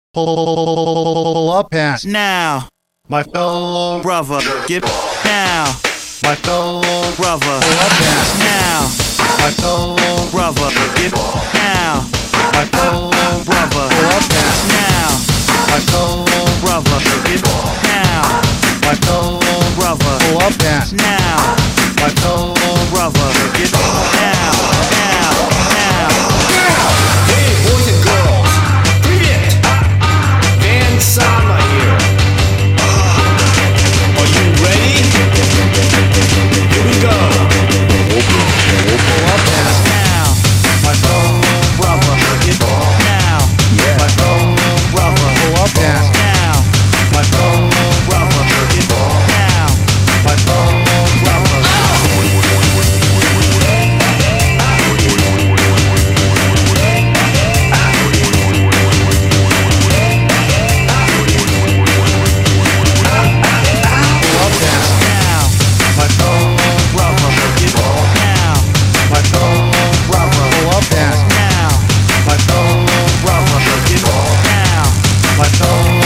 Pull up pants. Now, My fellow brother, get now. My fellow Brother, pull up pants. now. My fellow Brother, get now. My fellow Brother, pull up pants. now. My fellow Brother, get now. My fellow Brother, pull up pants. now. My fellow Brother, get now. Now, now. Hey, boys and girls, привет! Van Sama here. Are you ready? Here we go. pull up pants. Now, My fellow brother, get now. My fellow Brother, pull up pants. now. My fellow Brother, get now. My fellow Brother, pull up pants. now. My fellow Brother, get now. My fellow pull up pants. Now, My fellow brother, get now. My fellow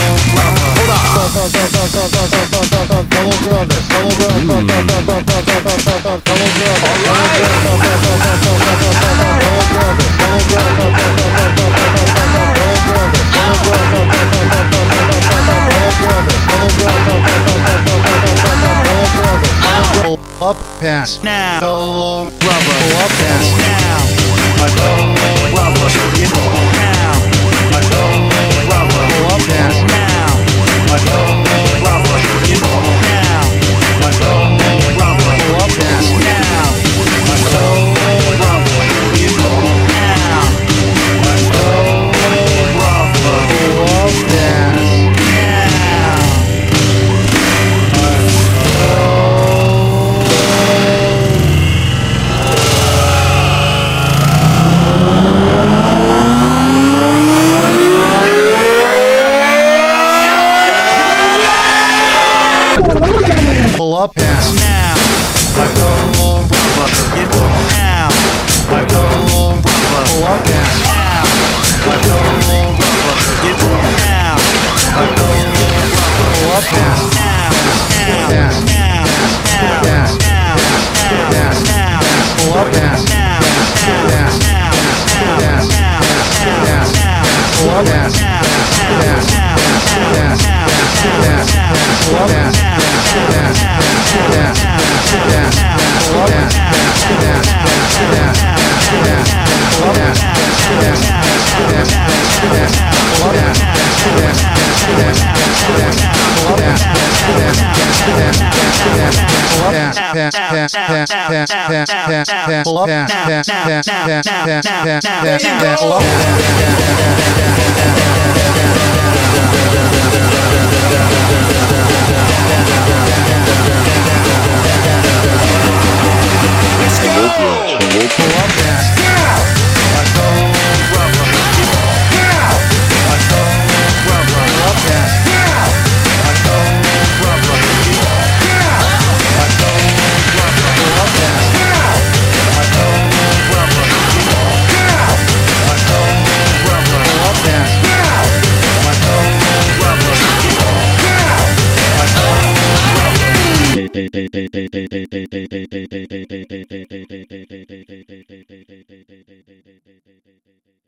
pull up pants. Now, Fellow brother, pull up pants. now. My fellow Brother, get now. My fellow pull up pants. Now, My fellow brother, get now. My fellow pull up pants. Now, My fellow brother, get now. My fellow pull up pants. Now, Pull up pants. now. My fellow Brother, get now. My fellow pull up pants. Now, My fellow brother, get now. My fellow pull up pants. Now, now, Pants. now, now, Pants. now, Pants. now, Pull up pants. now, Pants. now, Pants. Pants. Pull up pants. Pants. Pants. Pants. Pull up pants. Pants. Pants. Pants. Pull up pants. Pants. Pants. Pants. Pull up pants. Pants. Pants. Pants. Pull up pants. Pants. Pants. Pants. Pull up pants. Pants. Pants. Pants. Pull up pants. Pants. Pants. Pants. Pants. Pants. Pants. Pants. Pull up pants. Pants. Pants. Pants. Pants. Pants. Pants. Pants. Pull up pull up pants. My fellow My fellow pull up pants. My fellow My fellow pull up pants. My fellow My fellow pull up pants. My fellow My fellow